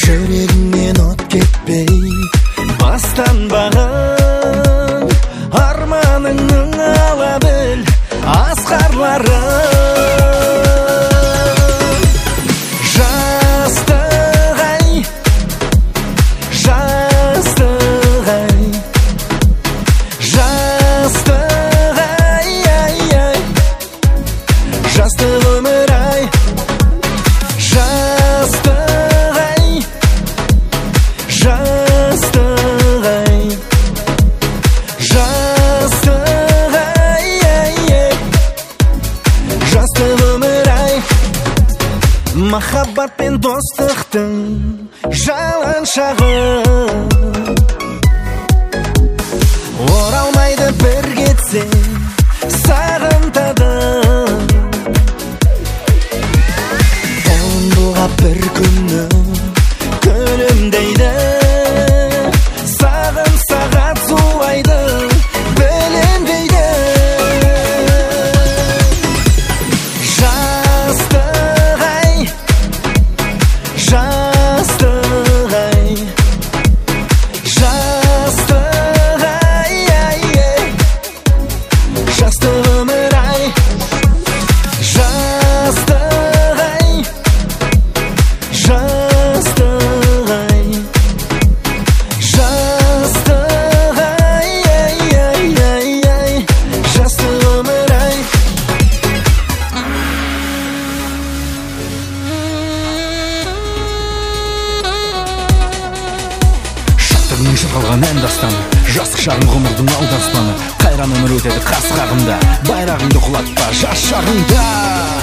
жүрегіңнен от кетпей бастанбаған арманыңның ала біл асқарларын. Жастық өмір ай, жастық ай, жастық ай, жастық ай, жастық өмір ай. Махаббат пен достықтың жалын шағы оралмайды бір кетсе сағынтады. Bir күні күлімдейді, сағым сағат зулайды, білінбейді. Жастық ай, жастық ай, жастық ай, жастық өмір ай, жастық жастық ай, жастық ай, жастық өмір ай. Шаттығының шырқалған ән дастаны, жастық шағын ғұмырдың алдаспаны. Қайран өмір өтеді қас қағымда, байрағыңды құлатпа жас шағыңда.